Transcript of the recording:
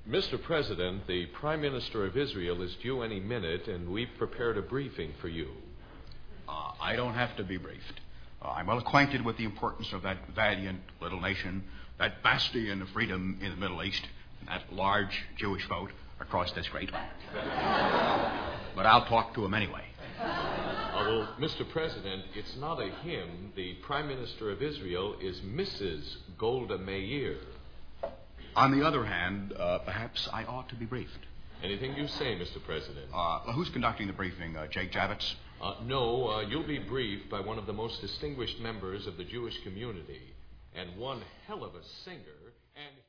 Mr. President, the Prime Minister of Israel is due any minute, and we've prepared a briefing for you. I don't have to be briefed. I'm well acquainted with the importance of that valiant little nation, that bastion of freedom in the Middle East, and that large Jewish vote across this great land. But I'll talk to him anyway. Well, Mr. President, it's not a him. The Prime Minister of Israel is Mrs. Golda Meir. On the other hand, perhaps I ought to be briefed. Anything you say, Mr. President. Who's conducting the briefing? Jake Javits? No, you'll be briefed by one of the most distinguished members of the Jewish community, and one hell of a singer, and